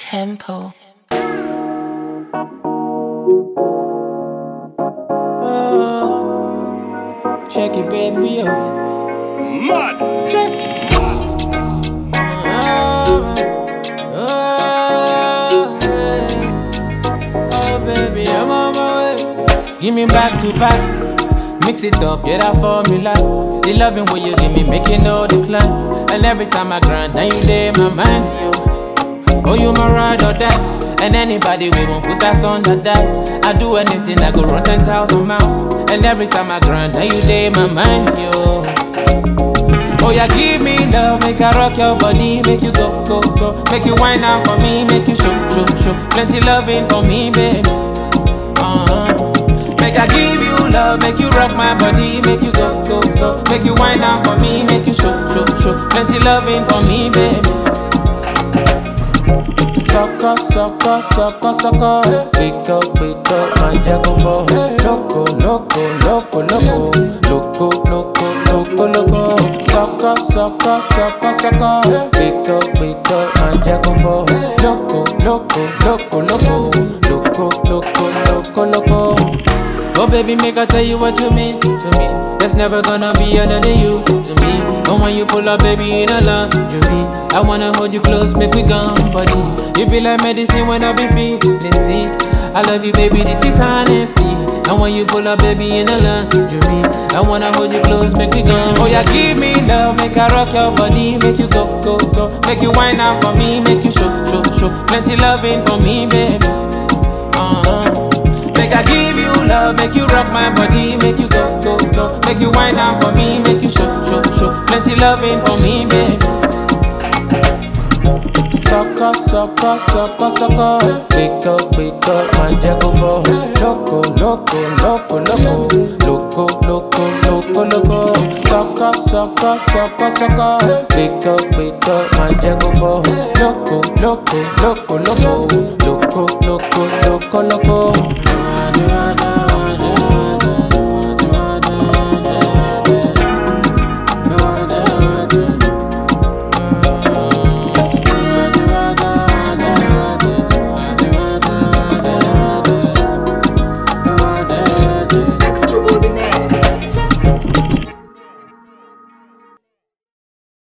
Tempo. Check it, baby, yo. Mad. Check. Oh, baby, I'm on my way. Give me back to back. Mix it up, yeah, that formula. The loving what you give me, make it no decline. And every time I grind, now you lay my mind, yo. Oh, you my ride or die. And anybody we won't put us on that die. I do anything, I go run 10,000 miles. And every time I grind, now you lay my mind, yo. Oh, yeah, give me love, make I rock your body, make you go, go, go. Make you whine out for me, make you show, show, show. Plenty loving for me, baby. Make I give you love, make you rock my body, make you go, go, go. Make you whine out for me, make you show, show, show. Plenty loving for me, baby. Sucker, sucker, sucker, sucker. Wake up, my jago for. Loco, loco, loco, loco. Loco, loco, loco, loco. Sucker, sucker, sucker, sucker. Wake up, my jago for. Loco, loco, loco, loco. Loco, loco, loco, loco. Oh baby, make I tell you what you mean to me. There's never gonna be another you to me. And when you pull up, baby, in a lingerie, I wanna hold you close, make we gum body. You be like medicine when I be feeling sick. I love you, baby, this is honesty. And when you pull up, baby, in a lingerie, I wanna hold you close, make we gum. Oh yeah, give me love, make I rock your body, make you go, go, go. Make you whine out for me, make you show, show, show. Plenty loving for me, baby. Make I give you love, make you rock my body, make you go, go, go. Make you whine down for me, make you show, show, show. Plenty loving for me, baby. Sucker, sucker, sucker, sucker. Wake up, my jago for. Loco, loco, loco, loco. Loco, loco, loco, loco. Sucker, sucker, sucker, sucker. Wake up, my jago for. Loco, loco, loco, loco. Loco, loco, loco, loco.